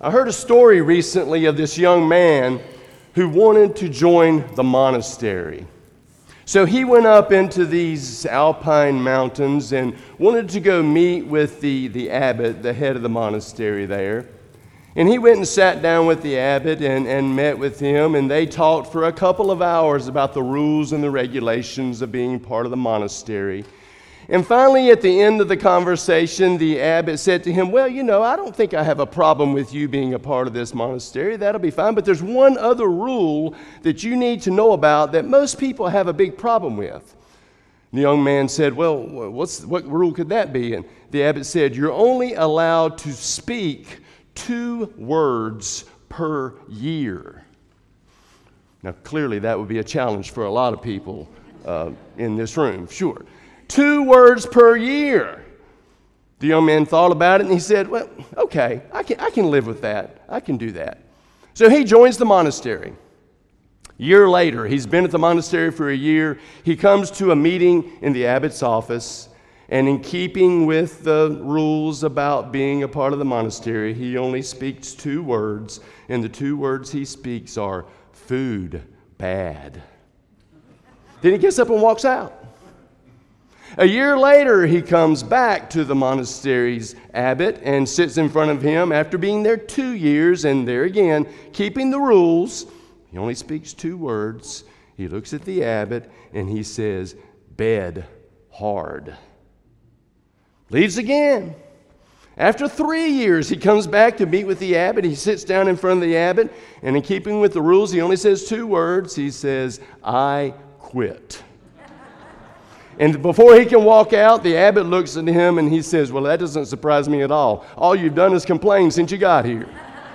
I heard a story recently of this young man who wanted to join the monastery. So he went up into these alpine mountains and wanted to go meet with the abbot, the head of the monastery there. And he went and sat down with the abbot and met with him, and they talked for a couple of hours about the rules and the regulations of being part of the monastery. And finally, at the end of the conversation, the abbot said to him, well, I don't think I have a problem with you being a part of this monastery. That'll be fine. But there's one other rule that you need to know about that most people have a big problem with. The young man said, well, what rule could that be? And the abbot said, you're only allowed to speak 2 words per year. Now, clearly, that would be a challenge for a lot of people in this room, sure. 2 words per year. The young man thought about it and he said, well, okay, I can live with that. I can do that. So he joins the monastery. A year later, he's been at the monastery for a year. He comes to a meeting in the abbot's office, and in keeping with the rules about being a part of the monastery, he only speaks 2 words, and the 2 words he speaks are food bad. Then he gets up and walks out. A year later, he comes back to the monastery's abbot and sits in front of him after being there 2 years, and there again, keeping the rules. He only speaks 2 words. He looks at the abbot and he says, bed hard. Leaves again. After 3 years, he comes back to meet with the abbot. He sits down in front of the abbot, and in keeping with the rules, he only says 2 words. He says, I quit. And before he can walk out, the abbot looks at him and he says, well, that doesn't surprise me at all. All you've done is complain since you got here.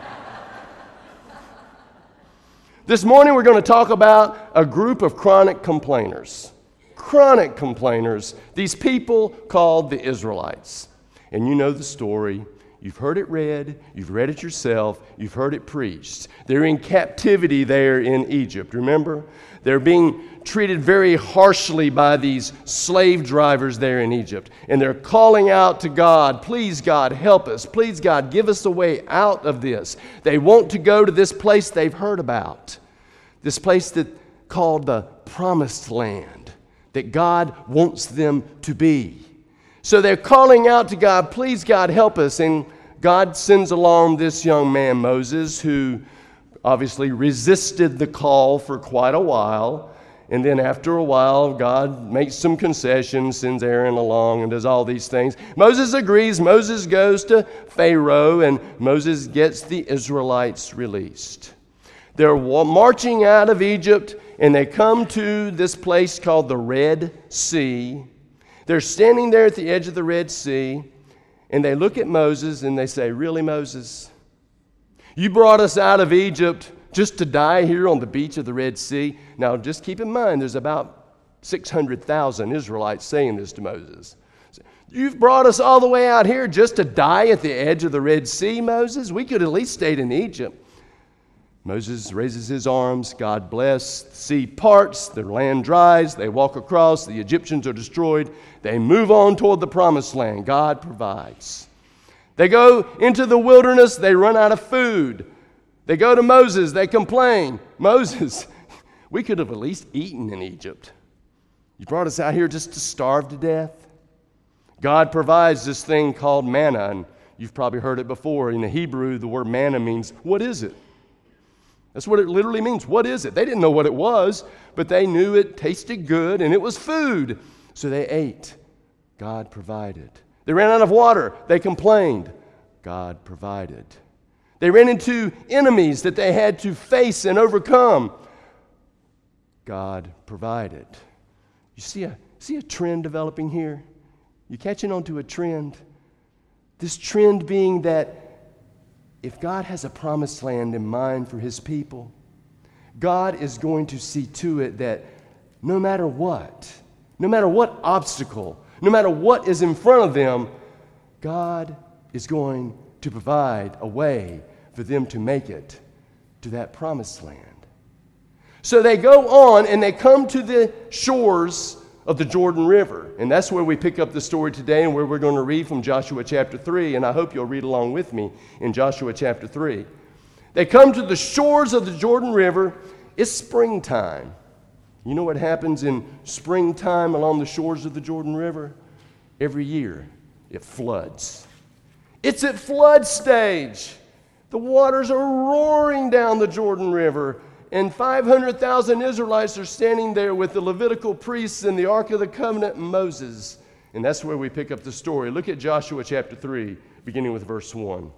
This morning we're going to talk about a group of chronic complainers. Chronic complainers, these people called the Israelites. And you know the story. You've heard it read. You've read it yourself. You've heard it preached. They're in captivity there in Egypt, remember? They're being treated very harshly by these slave drivers there in Egypt. And they're calling out to God, please God, help us. Please God, give us a way out of this. They want to go to this place they've heard about. This place that called the Promised Land, that God wants them to be. So they're calling out to God, please God, help us. And God sends along this young man, Moses, who obviously resisted the call for quite a while. And then after a while, God makes some concessions, sends Aaron along and does all these things. Moses agrees. Moses goes to Pharaoh, and Moses gets the Israelites released. They're marching out of Egypt, and they come to this place called the Red Sea. They're standing there at the edge of the Red Sea, and they look at Moses and they say, really, Moses? You brought us out of Egypt just to die here on the beach of the Red Sea? Now, just keep in mind, there's about 600,000 Israelites saying this to Moses. You've brought us all the way out here just to die at the edge of the Red Sea, Moses? We could at least stayed in Egypt. Moses raises his arms, God bless, the sea parts, the land dries, they walk across, the Egyptians are destroyed, they move on toward the Promised Land. God provides. They go into the wilderness, they run out of food. They go to Moses, they complain. Moses, we could have at least eaten in Egypt. You brought us out here just to starve to death? God provides this thing called manna, and you've probably heard it before. In the Hebrew, the word manna means, what is it? That's what it literally means. What is it? They didn't know what it was, but they knew it tasted good and it was food. So they ate. God provided. They ran out of water. They complained. God provided. They ran into enemies that they had to face and overcome. God provided. You see a trend developing here? You catching on to a trend? This trend being that if God has a promised land in mind for his people, God is going to see to it that no matter what obstacle, no matter what is in front of them, God is going to provide a way for them to make it to that promised land. So they go on and they come to the shores of the Jordan River. And that's where we pick up the story today and where we're going to read from Joshua chapter 3. And I hope you'll read along with me in Joshua chapter 3. They come to the shores of the Jordan River. It's springtime. You know what happens in springtime along the shores of the Jordan River? Every year, it floods. It's at flood stage. The waters are roaring down the Jordan River, and 500,000 Israelites are standing there with the Levitical priests and the Ark of the Covenant and Moses. And that's where we pick up the story. Look at Joshua chapter 3, beginning with verse 1.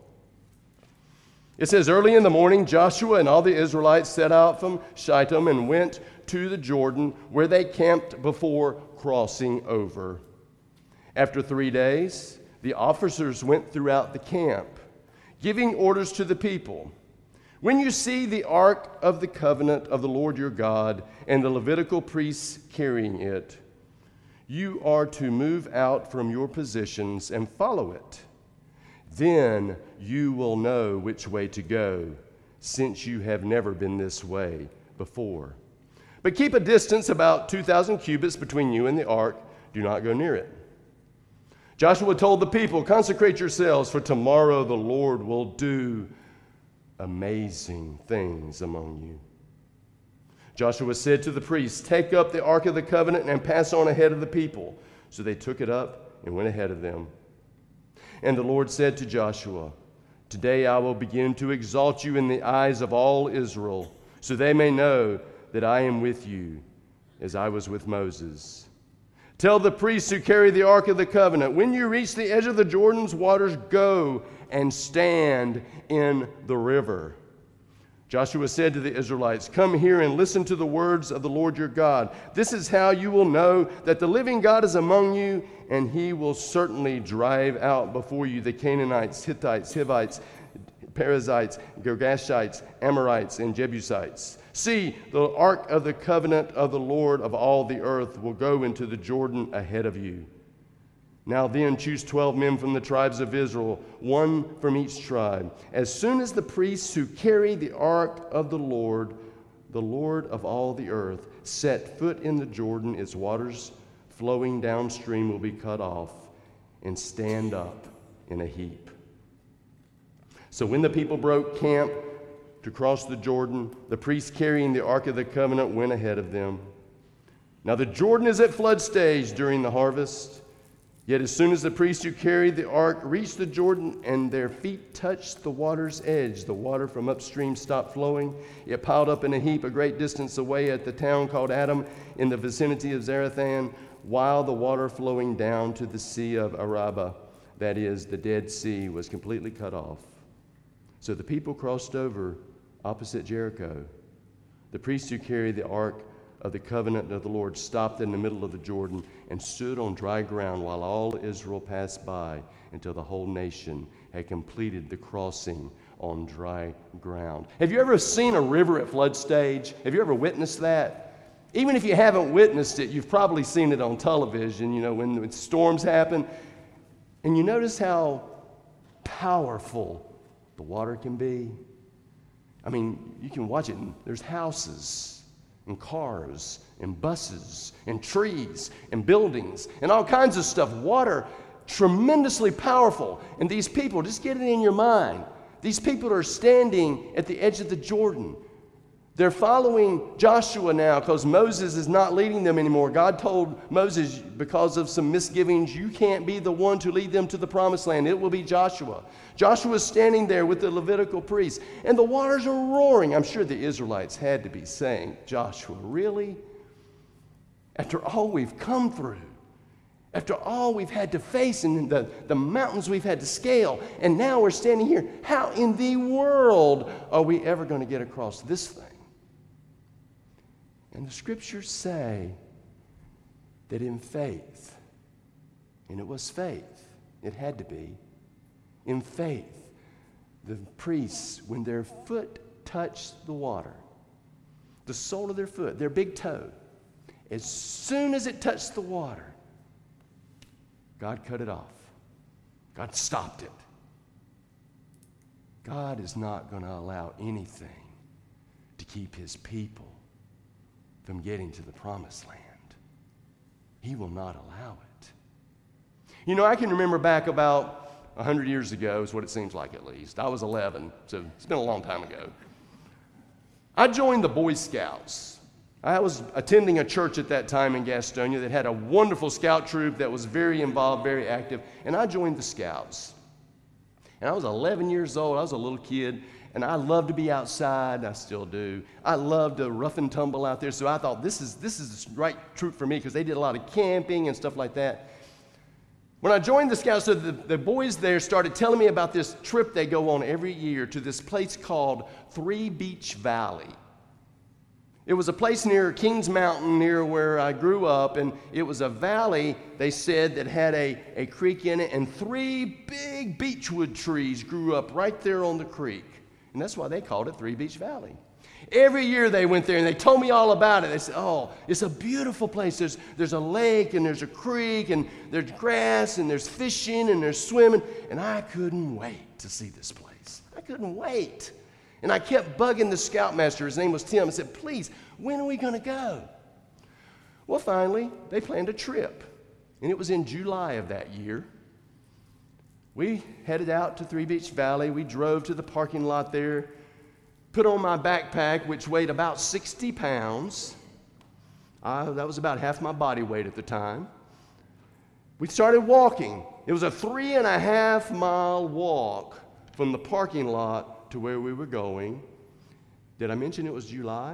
It says, early in the morning, Joshua and all the Israelites set out from Shittim and went to the Jordan, where they camped before crossing over. After 3 days, the officers went throughout the camp, giving orders to the people. When you see the ark of the covenant of the Lord your God and the Levitical priests carrying it, you are to move out from your positions and follow it. Then you will know which way to go, since you have never been this way before. But keep a distance about 2,000 cubits between you and the ark. Do not go near it. Joshua told the people, consecrate yourselves, for tomorrow the Lord will do amazing things among you. Joshua said to the priests, take up the Ark of the Covenant and pass on ahead of the people. So they took it up and went ahead of them. And the Lord said to Joshua, today I will begin to exalt you in the eyes of all Israel, so they may know that I am with you as I was with Moses. Tell the priests who carry the Ark of the Covenant, when you reach the edge of the Jordan's waters, go and stand in the river. Joshua said to the Israelites, come here and listen to the words of the Lord your God. This is how you will know that the living God is among you, and he will certainly drive out before you the Canaanites, Hittites, Hivites, Perizzites, Girgashites, Amorites, and Jebusites. See, the ark of the covenant of the Lord of all the earth will go into the Jordan ahead of you. Now then, choose 12 men from the tribes of Israel, one from each tribe. As soon as the priests who carry the ark of the Lord of all the earth, set foot in the Jordan, its waters flowing downstream will be cut off and stand up in a heap. So when the people broke camp to cross the Jordan, the priests carrying the Ark of the Covenant went ahead of them. Now the Jordan is at flood stage during the harvest. Yet as soon as the priests who carried the ark reached the Jordan and their feet touched the water's edge, the water from upstream stopped flowing. It piled up in a heap a great distance away at the town called Adam in the vicinity of Zarethan, while the water flowing down to the Sea of Arabah, that is, the Dead Sea, was completely cut off. So the people crossed over opposite Jericho. The priests who carried the ark of the covenant of the Lord stopped in the middle of the Jordan and stood on dry ground while all Israel passed by until the whole nation had completed the crossing on dry ground. Have you ever seen a river at flood stage? Have you ever witnessed that? Even if you haven't witnessed it, you've probably seen it on television, when storms happen. And you notice how powerful the water can be. I mean, you can watch it, and there's houses and cars and buses and trees and buildings and all kinds of stuff. Water, tremendously powerful. And these people, just get it in your mind, these people are standing at the edge of the Jordan. They're following Joshua now because Moses is not leading them anymore. God told Moses, because of some misgivings, you can't be the one to lead them to the promised land. It will be Joshua. Joshua's standing there with the Levitical priests, and the waters are roaring. I'm sure the Israelites had to be saying, Joshua, really? After all we've come through, after all we've had to face and the mountains we've had to scale, and now we're standing here, how in the world are we ever going to get across this thing? And the scriptures say that in faith, and it was faith, it had to be, in faith, the priests, when their foot touched the water, the sole of their foot, their big toe, as soon as it touched the water, God cut it off. God stopped it. God is not going to allow anything to keep his people from getting to the promised land. He will not allow it. You know, I can remember back about 100 years ago, is what it seems like at least. I was 11, so it's been a long time ago. I joined the Boy Scouts. I was attending a church at that time in Gastonia that had a wonderful scout troop that was very involved, very active, and I joined the Scouts. And I was 11 years old. I was a little kid, and I loved to be outside. I still do. I loved to rough and tumble out there, so I thought this is the right troop for me because they did a lot of camping and stuff like that. When I joined the Scouts, so the boys there started telling me about this trip they go on every year to this place called Three Beach Valley. It was a place near Kings Mountain, near where I grew up, and it was a valley, they said, that had a creek in it, and 3 big beechwood trees grew up right there on the creek. And that's why they called it Three Beach Valley. Every year they went there, and they told me all about it. They said, oh, it's a beautiful place. There's a lake, and there's a creek, and there's grass, and there's fishing, and there's swimming. And I couldn't wait to see this place. I couldn't wait. And I kept bugging the scoutmaster. His name was Tim. I said, please, when are we going to go? Well, finally, they planned a trip. And it was in July of that year. We headed out to Three Beach Valley. We drove to the parking lot there, put on my backpack, which weighed about 60 pounds. That was about half my body weight at the time. We started walking. It was a 3.5-mile walk from the parking lot to where we were going. Did I mention it was July?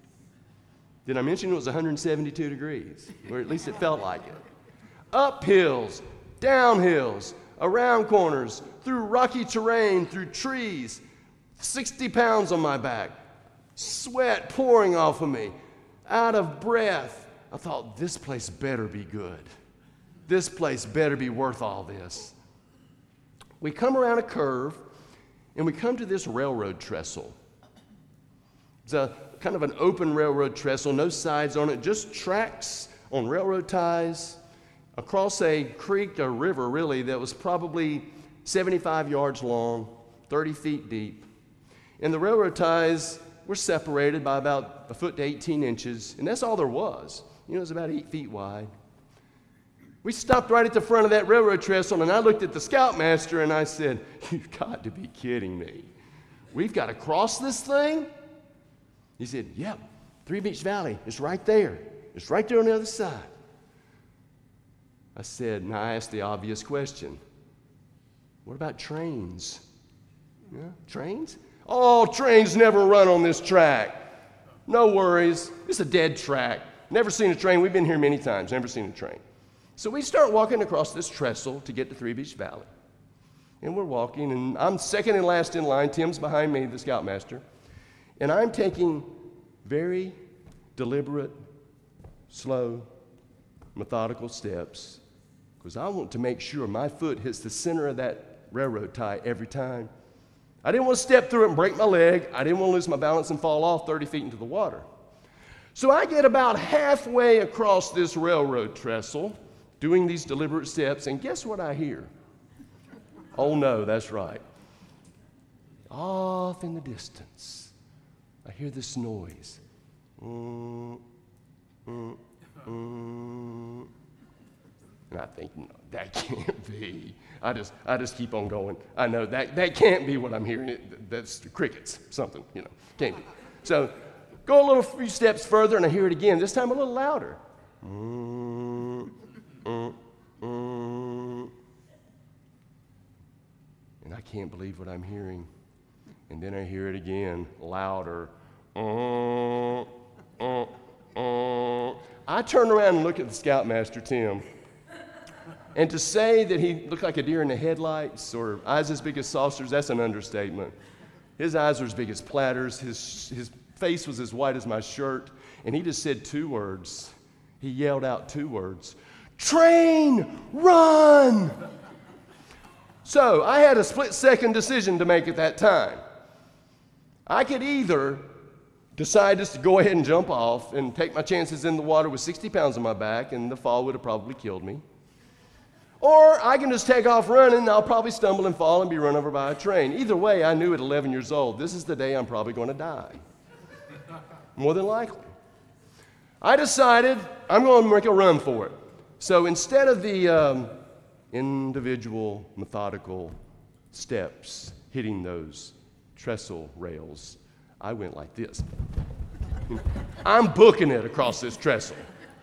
Did I mention it was 172 degrees? Or at least it felt like it. Up hills, down hills, around corners, through rocky terrain, through trees, 60 pounds on my back, sweat pouring off of me, out of breath. I thought, this place better be good. This place better be worth all this. We come around a curve, and we come to this railroad trestle. It's a kind of an open railroad trestle, no sides on it, just tracks on railroad ties across a creek, a river really, that was probably 75 yards long, 30 feet deep. And the railroad ties were separated by about a foot to 18 inches, and that's all there was. You know, it was about 8 feet wide. We stopped right at the front of that railroad trestle, and I looked at the scoutmaster, and I said, you've got to be kidding me. We've got to cross this thing? He said, yep, Three Beach Valley. It's right there. It's right there on the other side. I said, and I asked the obvious question, what about trains? Yeah, trains? Oh, trains never run on this track. No worries. It's a dead track. Never seen a train. We've been here many times. Never seen a train. So we start walking across this trestle to get to Three Beach Valley. And we're walking, and I'm second and last in line. Tim's behind me, the scoutmaster. And I'm taking very deliberate, slow, methodical steps because I want to make sure my foot hits the center of that railroad tie every time. I didn't want to step through it and break my leg. I didn't want to lose my balance and fall off 30 feet into the water. So I get about halfway across this railroad trestle, doing these deliberate steps, and guess what I hear? Oh no, that's right. Off in the distance, I hear this noise. And I think, no, that can't be. I just keep on going. I know that can't be what I'm hearing. That's crickets, something, can't be. So go a little few steps further, and I hear it again, this time a little louder. And I can't believe what I'm hearing. And then I hear it again, louder. I turn around and look at the scoutmaster, Tim. And to say that he looked like a deer in the headlights or eyes as big as saucers, that's an understatement. His eyes were as big as platters. His face was as white as my shirt. And he just said 2 words. He yelled out 2 words. Train, run! So I had a split-second decision to make at that time. I could either decide just to go ahead and jump off and take my chances in the water with 60 pounds on my back, and the fall would have probably killed me. Or I can just take off running, and I'll probably stumble and fall and be run over by a train. Either way, I knew at 11 years old, this is the day I'm probably going to die. More than likely. I decided I'm going to make a run for it. So instead of the individual methodical steps hitting those trestle rails, I went like this. I'm booking it across this trestle.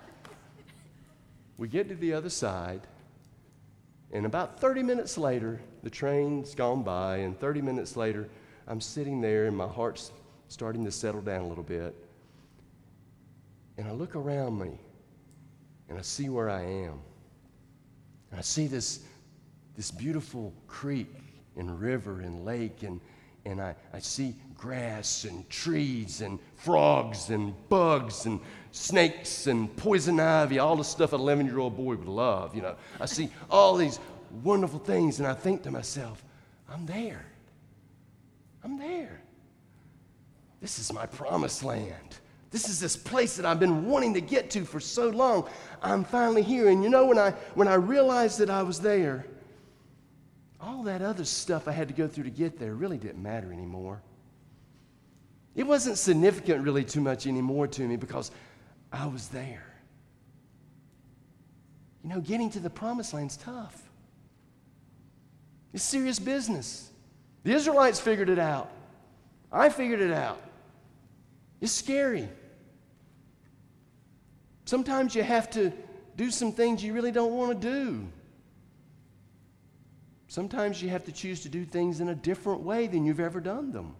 We get to the other side, and about 30 minutes later, the train's gone by, and 30 minutes later, I'm sitting there, and my heart's starting to settle down a little bit. And I look around me, and I see where I am. And I see this beautiful creek and river and lake, and I see grass and trees and frogs and bugs and snakes and poison ivy, all the stuff an 11-year-old boy would love, I see all these wonderful things, and I think to myself, I'm there. I'm there. This is my promised land. This is this place that I've been wanting to get to for so long. I'm finally here. And when I realized that I was there, all that other stuff I had to go through to get there really didn't matter anymore. It wasn't significant really too much anymore to me because I was there. Getting to the promised land's tough. It's serious business. The Israelites figured it out. I figured it out. It's scary. Sometimes you have to do some things you really don't want to do. Sometimes you have to choose to do things in a different way than you've ever done them.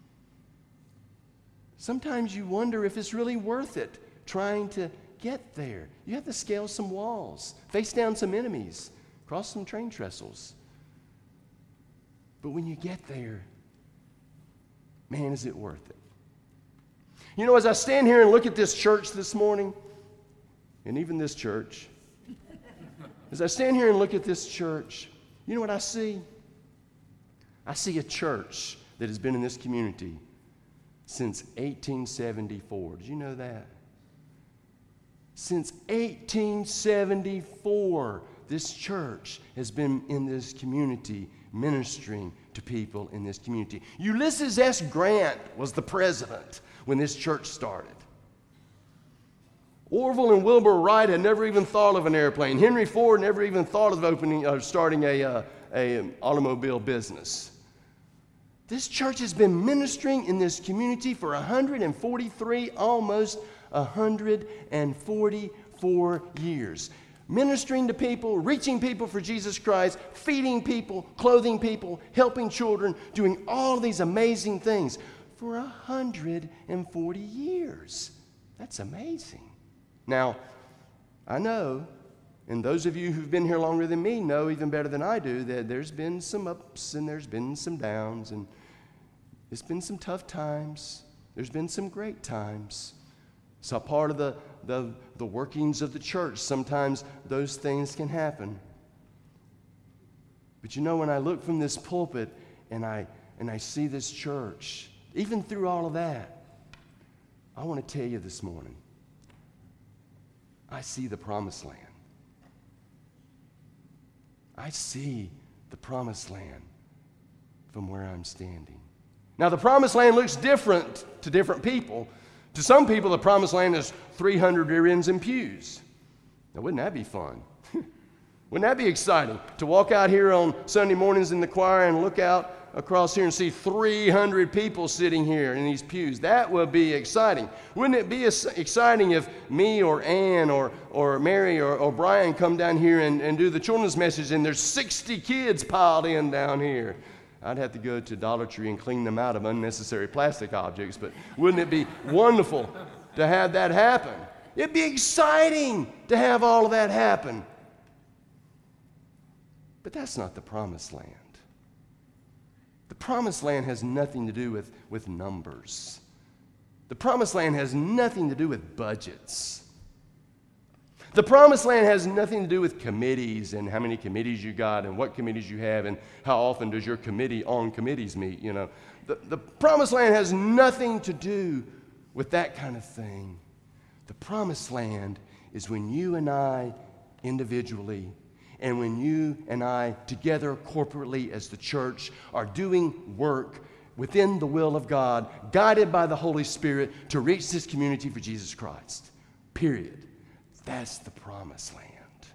Sometimes you wonder if it's really worth it trying to get there. You have to scale some walls, face down some enemies, cross some train trestles. But when you get there, man, is it worth it? As I stand here and look at this church this morning, and even this church, as I stand here and look at this church, you know what I see? I see a church that has been in this community since 1874. Did you know that? Since 1874, this church has been in this community ministering to people in this community. Ulysses S. Grant was the president when this church started. Orville and Wilbur Wright had never even thought of an airplane. Henry Ford never even thought of starting a automobile business. This church has been ministering in this community for 143, almost 144 years. Ministering to people, reaching people for Jesus Christ, feeding people, clothing people, helping children, doing all these amazing things for 140 years. That's amazing. Now, I know, and those of you who've been here longer than me know even better than I do, that there's been some ups and there's been some downs, and it's been some tough times. There's been some great times. So part of the workings of the church, sometimes those things can happen. But when I look from this pulpit and I see this church, even through all of that, I want to tell you this morning, I see the promised land. I see the promised land from where I'm standing. Now, the promised land looks different to different people. To some people, the promised land is 300 rear ends and pews. Now, wouldn't that be fun? Wouldn't that be exciting to walk out here on Sunday mornings in the choir and look out across here and see 300 people sitting here in these pews? That would be exciting. Wouldn't it be exciting if me or Ann or Mary or Brian come down here and do the children's message and there's 60 kids piled in down here? I'd have to go to Dollar Tree and clean them out of unnecessary plastic objects, but wouldn't it be wonderful to have that happen? It'd be exciting to have all of that happen. But that's not the promised land. The promised land has nothing to do with numbers. The promised land has nothing to do with budgets. The promised land has nothing to do with committees and how many committees you got and what committees you have and how often does your committee on committees meet. The promised land has nothing to do with that kind of thing. The promised land is when you and I individually and when you and I together corporately as the church are doing work within the will of God, guided by the Holy Spirit to reach this community for Jesus Christ. Period. That's the promised land.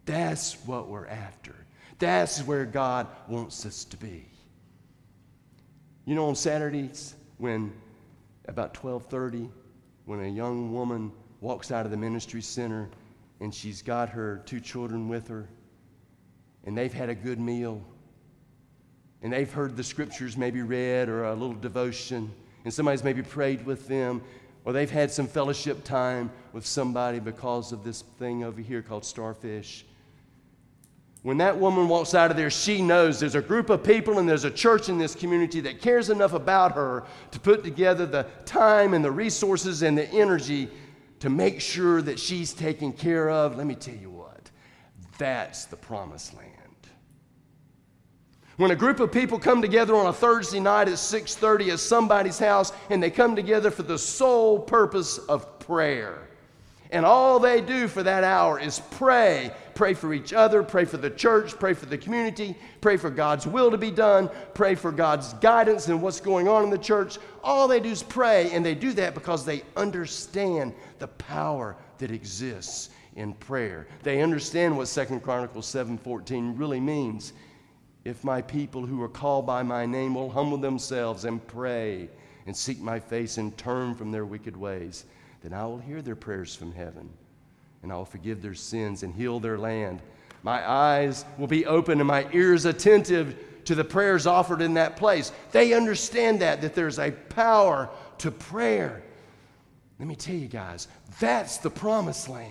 That's what we're after. That's where God wants us to be. You know, on Saturdays, when about 12:30, when a young woman walks out of the ministry center and she's got her 2 children with her, and they've had a good meal, and they've heard the scriptures maybe read or a little devotion, and somebody's maybe prayed with them, or they've had some fellowship time with somebody because of this thing over here called Starfish. When that woman walks out of there, she knows there's a group of people and there's a church in this community that cares enough about her to put together the time and the resources and the energy to make sure that she's taken care of. Let me tell you what, that's the promised land. When a group of people come together on a Thursday night at 6:30 at somebody's house, and they come together for the sole purpose of prayer, and all they do for that hour is pray. Pray for each other, pray for the church, pray for the community, pray for God's will to be done, pray for God's guidance in what's going on in the church. All they do is pray, and they do that because they understand the power that exists in prayer. They understand what 2 Chronicles 7:14 really means. If my people who are called by my name will humble themselves and pray and seek my face and turn from their wicked ways, then I will hear their prayers from heaven, and I will forgive their sins and heal their land. My eyes will be open and my ears attentive to the prayers offered in that place. They understand that there's a power to prayer. Let me tell you guys, that's the promised land.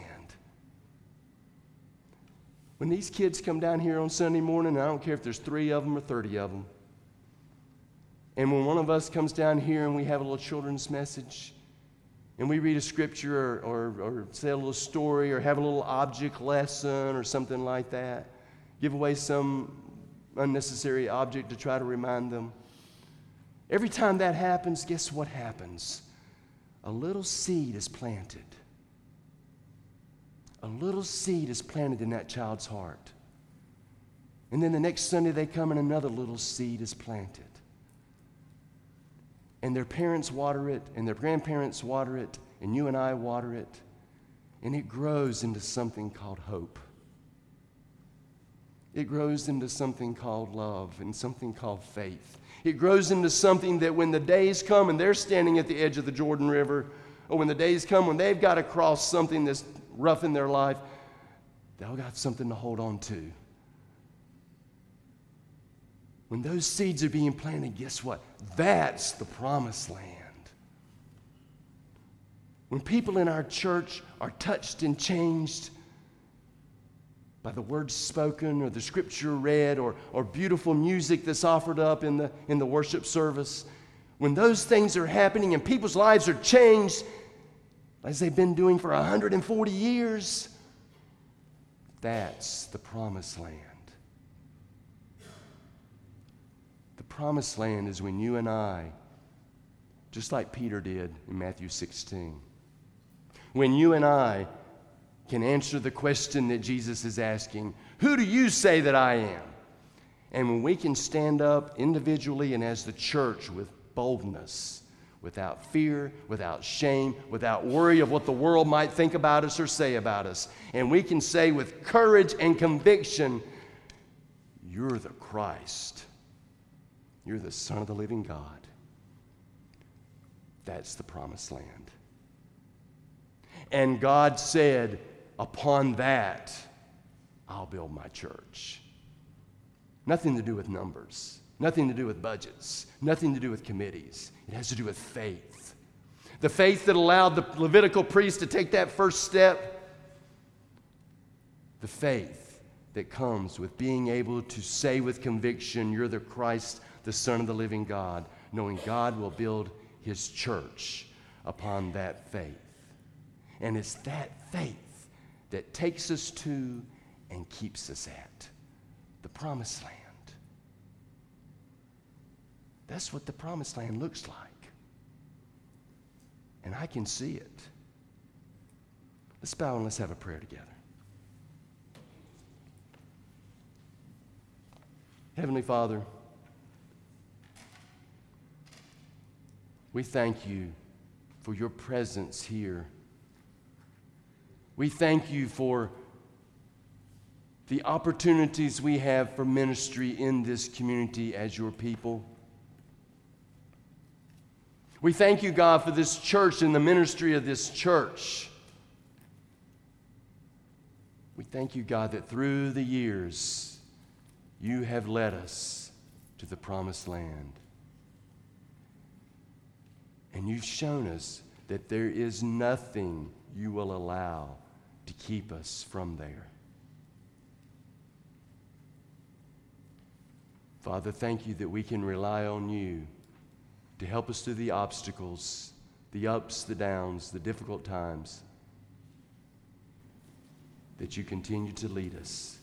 When these kids come down here on Sunday morning, I don't care if there's 3 of them or 30 of them, and when one of us comes down here and we have a little children's message, and we read a scripture or say a little story or have a little object lesson or something like that, give away some unnecessary object to try to remind them. Every time that happens, guess what happens? A little seed is planted. A little seed is planted in that child's heart. And then the next Sunday they come and another little seed is planted. And their parents water it, and their grandparents water it, and you and I water it, and it grows into something called hope. It grows into something called love and something called faith. It grows into something that when the days come and they're standing at the edge of the Jordan River, or when the days come when they've got to cross something that's rough in their life, they'll got something to hold on to. When those seeds are being planted, guess what? That's the promised land. When people in our church are touched and changed by the words spoken or the scripture read or beautiful music that's offered up in the worship service, when those things are happening and people's lives are changed as they've been doing for 140 years, that's the promised land. The promised land is when you and I, just like Peter did in Matthew 16, when you and I can answer the question that Jesus is asking, who do you say that I am? And when we can stand up individually and as the church with boldness, without fear, without shame, without worry of what the world might think about us or say about us, and we can say with courage and conviction, you're the Christ. You're the Son of the living God. That's the promised land. And God said, upon that, I'll build my church. Nothing to do with numbers. Nothing to do with budgets. Nothing to do with committees. It has to do with faith. The faith that allowed the Levitical priest to take that first step. The faith that comes with being able to say with conviction, you're the Christ, the Son of the living God, knowing God will build his church upon that faith. And it's that faith that takes us to and keeps us at the promised land. That's what the promised land looks like. And I can see it. Let's bow and let's have a prayer together. Heavenly Father, we thank you for your presence here. We thank you for the opportunities we have for ministry in this community as your people. We thank you, God, for this church and the ministry of this church. We thank you, God, that through the years, you have led us to the promised land. And you've shown us that there is nothing you will allow to keep us from there. Father, thank you that we can rely on you to help us through the obstacles, the ups, the downs, the difficult times, that you continue to lead us.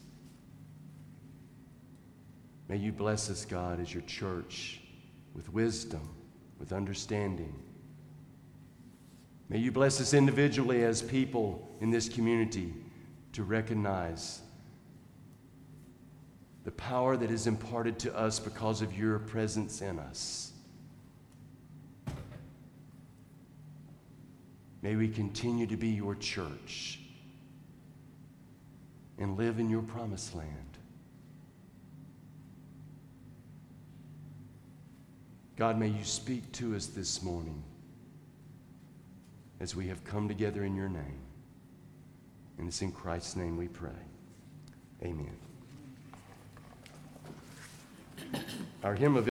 May you bless us, God, as your church with wisdom, with understanding. May you bless us individually as people in this community to recognize the power that is imparted to us because of your presence in us. May we continue to be your church and live in your promised land. God, may you speak to us this morning as we have come together in your name. And it's in Christ's name we pray. Amen. Our hymn of